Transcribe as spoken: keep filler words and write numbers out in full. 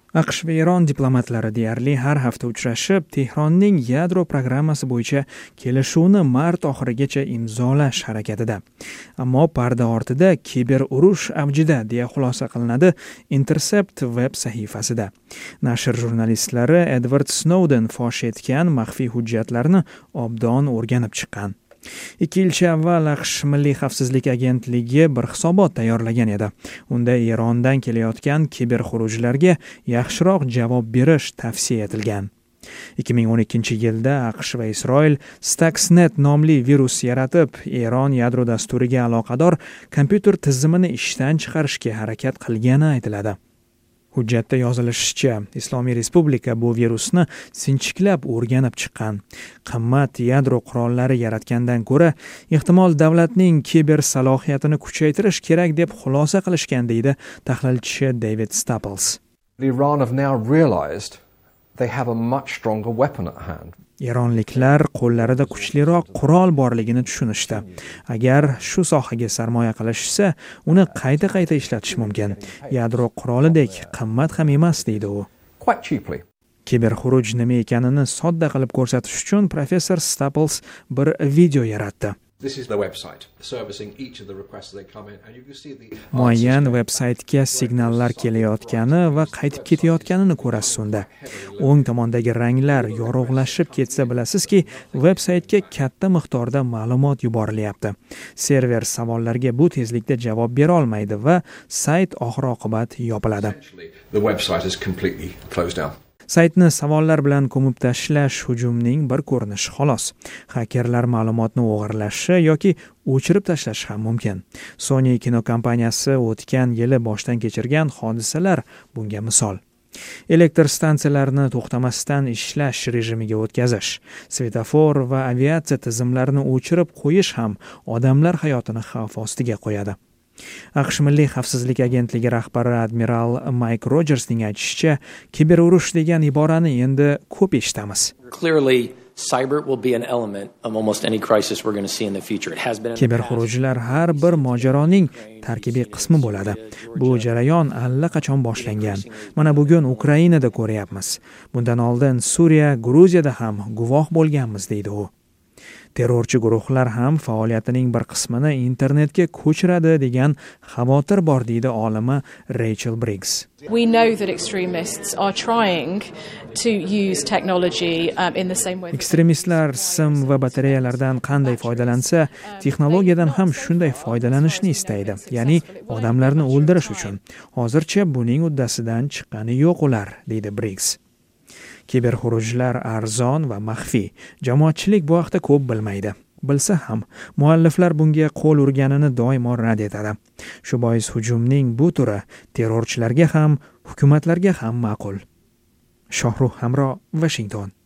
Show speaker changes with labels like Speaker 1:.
Speaker 1: AQSh va Eron diplomatlari deyarli har hafta uchrashib, Tehronning yadro programmasi bo'yicha kelishuvni mart oxirigacha imzolash harakatida. Ammo parda ortida kiber urush avjida deya xulosa qilinadi Intercept web sahifasida. Nashr jurnalistlari Edward Snowden fosh etgan maxfiy hujjatlarni obdon o'rganib chiqqan. Ikki yilcha avval AQSh Milliy xavfsizlik agentligi bir hisobot tayyorlagan edi. Unda Erondan kelayotgan kiberxurujlarga yaxshiroq javob berish tavsiya etilgan. ikki ming o'n ikkinchi yilda AQSh va Isroil Stuxnet nomli virus yaratib, Eron yadro dasturiga aloqador kompyuter tizimini ishdan chiqarishga harakat qilgani aytiladi. Hujjatda yozilishicha, Islomiy Respublika bu virusni sinchiklab o'rganib chiqqan. Qimmat yadro qurollari yaratgandan ko'ra, ehtimol davlatning kiber salohiyatini kuchaytirish kerak deb xulosa qilishgan deydi tahlilchi David Staples.
Speaker 2: Iran have now realized they have a much stronger weapon at hand.
Speaker 1: Eronliklar qo'llarida kuchliroq qurol borligini tushunishdi. Agar shu sohaga sarmoya qilishsa, uni qayta-qayta ishlatish mumkin. Yadro qurolidek qimmat ham emas deydi u.
Speaker 2: Quite cheaply.
Speaker 1: Kiberxuruj nima ekanini sodda qilib ko'rsatish uchun professor Staples bir video yaratdi.
Speaker 3: This is the website servicing each of the requests that come in, and you can see the
Speaker 1: Muayyan veb-saytga signallar kelayotgani va qaytib ketayotganini ko'rasiz unda. O'ng tomondagi ranglar yorug'lashib ketsa bilasizki, veb-saytga katta miqdorda ma'lumot yuborilyapti. Server savollarga bu tezlikda javob bera olmaydi va sayt oxir-oqibat yopiladi.
Speaker 3: the website is completely closed down.
Speaker 1: Saytni savollar bilan ko'mib tashlash hujumning bir ko'rinishi xolos. Hakerlar ma'lumotni o'g'irlashi yoki o'chirib tashlashi ham mumkin. Sony kinokompaniyasi o'tgan yili boshdan kechirgan hodisalar bunga misol. Elektr stansiyalarini to'xtamasdan ishlash rejimiga o'tkazish, svetofor va aviatsiya tizimlarini o'chirib qo'yish ham odamlar hayotini xavf ostiga qo'yadi. AQSh Milliy xavfsizlik agentligi rahbari admiral Mike Rogersning aytishicha, kiberurush degan iborani endi ko'p eshitamiz.
Speaker 4: Clearly, cyber will be an element of almost any crisis we're going to see in the future. It has been.
Speaker 1: Kiberxurujlar har bir mojaroning tarkibiy qismi bo'ladi. Bu jarayon allaqachon boshlangan. Mana bugun Ukrainada ko'ryapmiz. Bundan oldin Suriya, Gruziyada ham guvoh bo'lganmiz deydi u. Terrorchi guruhlar ham faoliyatining bir qismini internetga ko'chiradi degan xavotir bor deydi olima Rachel Briggs.
Speaker 5: We know that extremists are trying to use technology um, in the same way.
Speaker 1: Ekstremistlar sim va batareyalardan qanday foydalansa, texnologiyadan ham shunday foydalanishni istaydi. Ya'ni odamlarni o'ldirish uchun. Hozircha buning uddasidan chiqqani yo'q ular, deydi Briggs. Kiberxurujlar arzon va maxfiy. Jamoatchilik bu haqda ko'p bilmaydi. Bilsa ham, mualliflar bunga qo'l urganini doimo rad etadi. Shu bois hujumning bu turi terrorchilarga ham, hukumatlarga ham ma'qul. Shohruh Hamro, Washington.